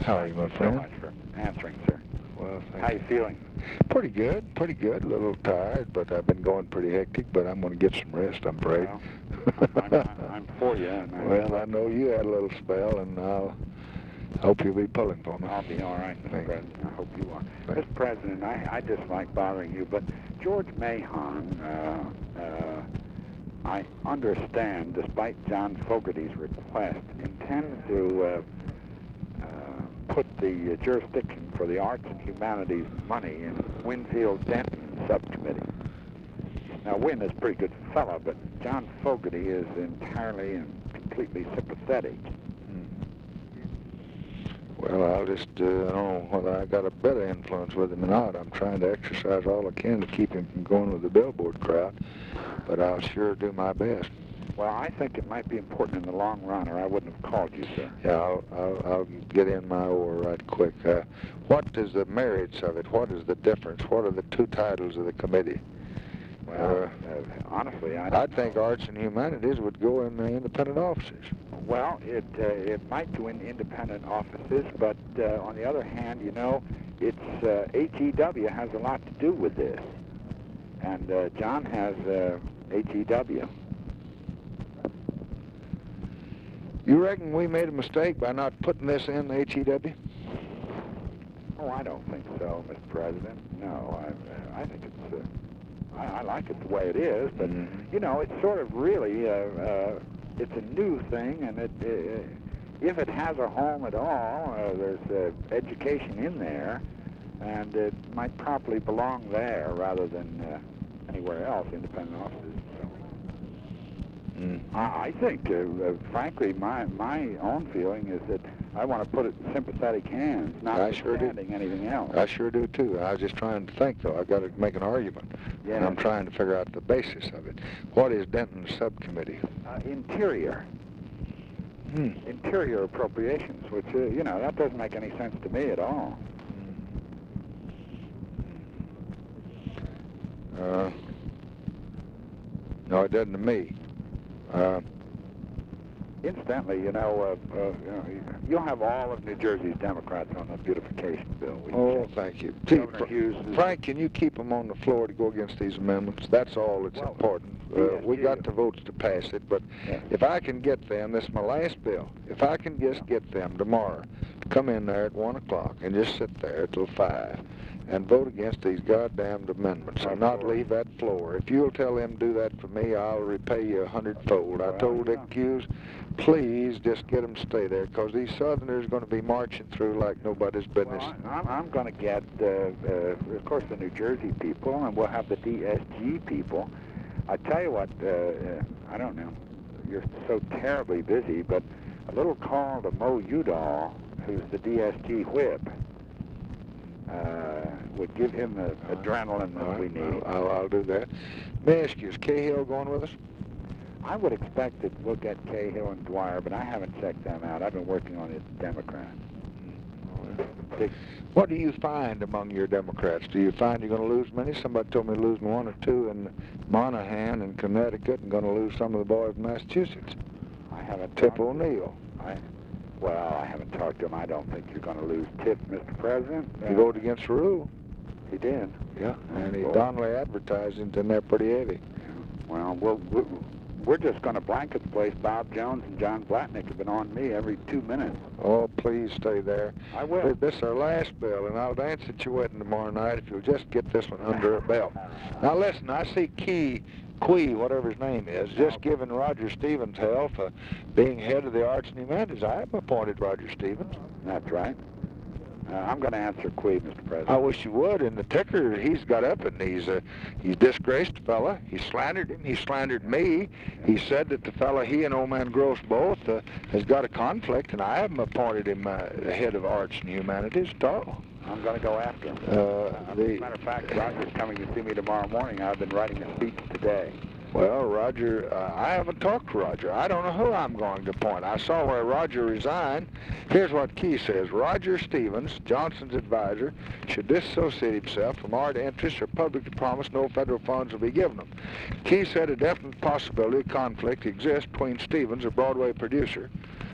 How are you, my friend? Thank you so much for answering, sir. Well, How you feeling? Pretty good, pretty good. A little tired, but I've been going pretty hectic, but I'm going to get some rest, I'm afraid. Well, I'm for you. And well, I know you had a little spell, and I'll hope you'll be pulling for me. I'll be all right, Mr. President. I hope you are. Thank Mr. President, I dislike bothering you, but George Mahon, I understand, despite John Fogerty's request, intends to put the jurisdiction for the arts and humanities money in Winfield-Denton subcommittee. Now, Win is a pretty good fellow, but John Fogerty is entirely and completely sympathetic. Well, I'll just, I don't know whether I got a better influence with him or not. I'm trying to exercise all I can to keep him from going with the billboard crowd, but I'll sure do my best. Well, I think it might be important in the long run, or I wouldn't have called you, sir. Yeah, I'll get in my oar right quick. What is the merits of it? What is the difference? What are the two titles of the committee? Well, honestly, I think arts and humanities would go in the independent offices. Well, it might go in independent offices, but on the other hand, you know, it's HEW has a lot to do with this, and John has HEW. You reckon we made a mistake by not putting this in HEW? Oh, I don't think so, Mr. President. No, I think it's. I like it the way it is, but you know, it's sort of really it's a new thing, and if it has a home at all, there's education in there, and it might properly belong there rather than anywhere else, independent offices. So. I think, frankly, my own feeling is that I want to put it in sympathetic hands, not understanding anything else. I sure do, too. I was just trying to think, though. I've got to make an argument. Yes. And I'm trying to figure out the basis of it. What is Denton's subcommittee? Interior. Interior appropriations, which, you know, that doesn't make any sense to me at all. No, it doesn't to me. Incidentally, you know, you'll have all of New Jersey's Democrats on the beautification bill. Thank you. Frank, can you keep them on the floor to go against these amendments? That's all that's important. We got the votes to pass it, but if I can get them, this is my last bill, if I can just get them tomorrow to come in there at 1 o'clock and just sit there till 5 and vote against these goddamned amendments and not leave that floor. If you'll tell them to do that for me, I'll repay you 100-fold. I told Dick Hughes, please just get them to stay there, because these Southerners are going to be marching through like nobody's business. Well, I'm going to get, of course, the New Jersey people, and we'll have the DSG people. I tell you what, I don't know, you're so terribly busy, but a little call to Mo Udall, who's the DSG whip, would give him the adrenaline that we need. I'll do that. May I ask you, is Cahill going with us? I would expect that we'll get Cahill and Dwyer, but I haven't checked them out. I've been working on it Democrat. What do you find among your Democrats? Do you find you're going to lose many? Somebody told me losing 1 or 2 in Monaghan and Connecticut, and going to lose some of the boys in Massachusetts. I haven't. Tip O'Neill. Well, I haven't talked to him. I don't think you're going to lose Tip, Mr. President. He voted against Rue. He did. Yeah, and he Donnelly advertising in there pretty heavy. Well, we're just going to blanket the place. Bob Jones and John Blatnick have been on me every 2 minutes. Oh, please stay there. I will. This is our last bill, and I'll dance at your wedding tomorrow night if you'll just get this one under a belt. Now, listen, I see Quee, whatever his name is, just giving Roger Stevens hell for being head of the arts and humanities. I have appointed Roger Stevens. That's right. I'm going to answer Quee, Mr. President. I wish you would. In the ticker, he's got up and he's disgraced the fella. He slandered him. He slandered me. He said that the fella, he and old man Gross both, has got a conflict, and I haven't appointed him head of arts and humanities at all. I'm going to go after him. As a matter of fact, Roger's coming to see me tomorrow morning. I've been writing a speech today. Well, Roger, I haven't talked to Roger. I don't know who I'm going to appoint. I saw where Roger resigned. Here's what Key says. Roger Stevens, Johnson's advisor, should disassociate himself from art interests or publicly promise no federal funds will be given him. Key said a definite possibility of conflict exists between Stevens, a Broadway producer,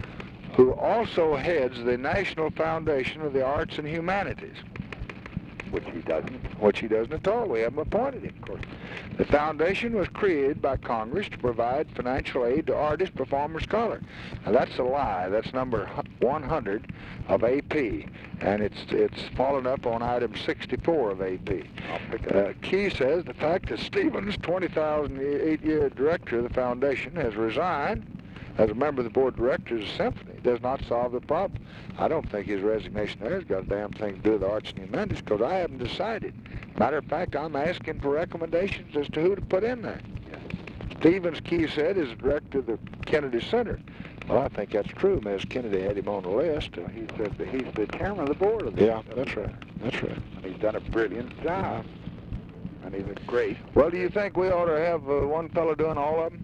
who also heads the National Foundation of the Arts and Humanities. Which he doesn't. Which he doesn't at all. We haven't appointed him, of course. The foundation was created by Congress to provide financial aid to artists, performers, scholars. Now that's a lie. That's number 100 of AP, and it's followed up on item 64 of AP. I'll pick it up. Key says the fact that Stevens, 20,008-year director of the foundation, has resigned as a member of the board of directors of Symphony does not solve the problem. I don't think his resignation there has got a damn thing to do with the arts and humanities, because I haven't decided. Matter of fact, I'm asking for recommendations as to who to put in there. Yes. Stevens, Key said, is director of the Kennedy Center. Well, I think that's true. Ms. Kennedy had him on the list. He's the chairman of the board of the Yeah, that's right. That's right. And he's done a brilliant job. And he's a great. Well, do you think we ought to have one fellow doing all of them?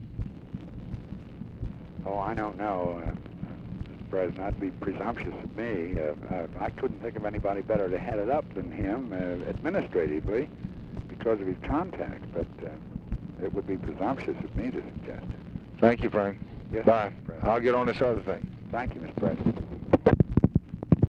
Oh, I don't know, Mr. President. That'd be presumptuous of me. I couldn't think of anybody better to head it up than him administratively because of his contacts, but it would be presumptuous of me to suggest it. Thank you, Frank. Yes, Bye. Mr. President. I'll get on this other thing. Thank you, Mr. President.